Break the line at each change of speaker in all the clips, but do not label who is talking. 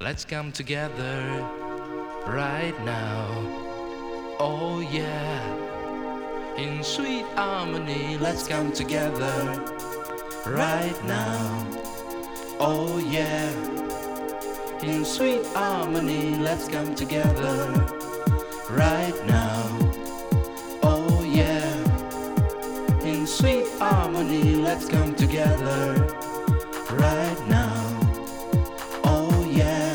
Let's come together right now. Oh yeah, in sweet harmony. Let's come together right now. Oh yeah, in sweet harmony. Let's come together right now. Oh yeah, in sweet harmony. Let's come together right now. Oh yeah.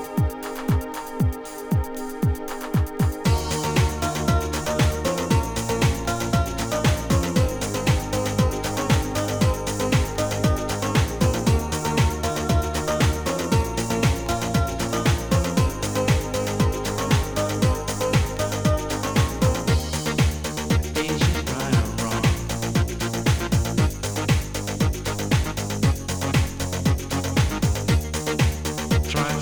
Asian right or wrong. Try